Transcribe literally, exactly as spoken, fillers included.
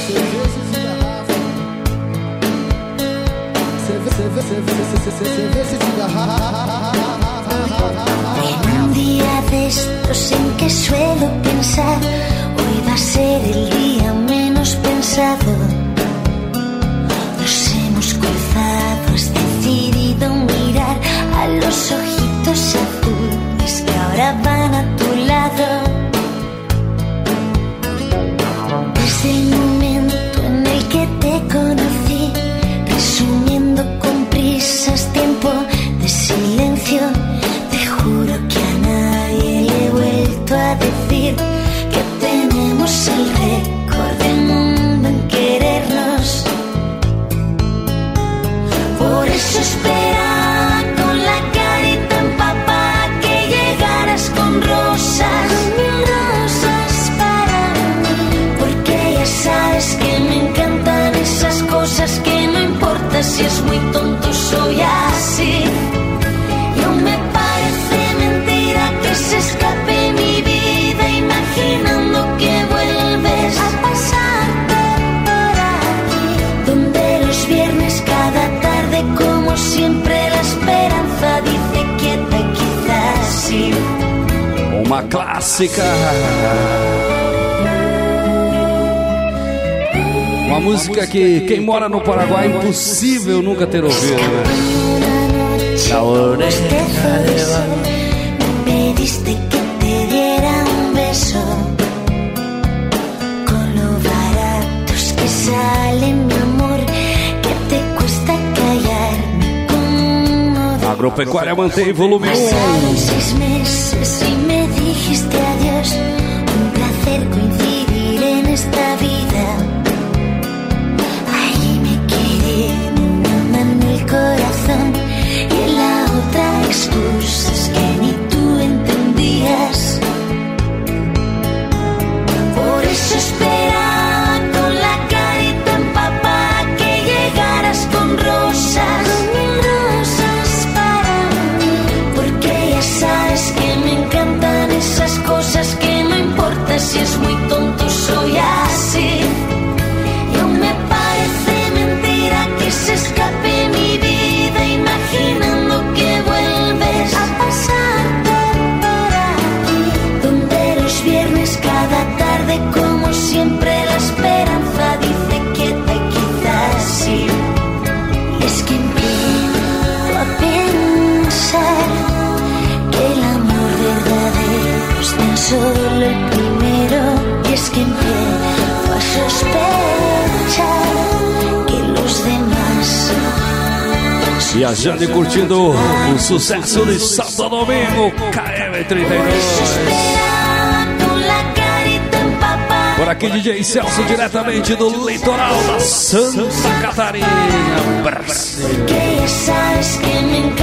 En un día de estos en que suelo pensar, hoy va a ser el día menos pensado. Nos hemos cruzado, has decidido mirar a los ojitos azules que ahora van a tu lado. Desde el momento en el que te conocí, resumiendo con prisas tiempo de silencio, te juro que a nadie le he vuelto a decir que tenemos el récord del mundo en querernos. Por eso esperaba con la carita empapada que llegaras con rosas, mil rosas para mí, porque ya sabes que me encantan esas cosas que no importa si es muy tonto, soy así. Y aún me parece mentira que se escape mi vida imaginando que vuelves a pasarte por aquí, donde los viernes cada tarde como siempre la esperanza dice quieta, quizás sí. Uma clássica. Uma música que quem mora no Paraguai é impossível nunca ter ouvido, né? La oreja de me pediste que te diera un beso, con lo baratos que salen, mi amor, que te cuesta callarme como uno de... Agropecuária mantém volume Pasaron um. seis meses y me dijiste adiós, un placer coincidir en esta vida. Ahí me quedé, una mano el corazón y en la otra excusas que ni tú entendías. Por eso esperaba con la carita empapada que llegaras con rosas, mil rosas para mí, porque ya sabes que me encantan esas cosas que no importa si es muy tonto, soy así. Y aún me parece mentira que se escape mi vida imaginando que vuelves a pasarte por aquí, donde los viernes cada tarde como siempre la esperanza dice quieta, quizás sí. Y es que empiezo a pensar que el amor verdadero es tan solo el primero. Y es que empiezo a sospechar que los demás... Viajando e curtindo o sucesso de Santo Domingo, K M trinta e dois. Por aqui D J Celso, diretamente do litoral da Santa Catarina, Brasil.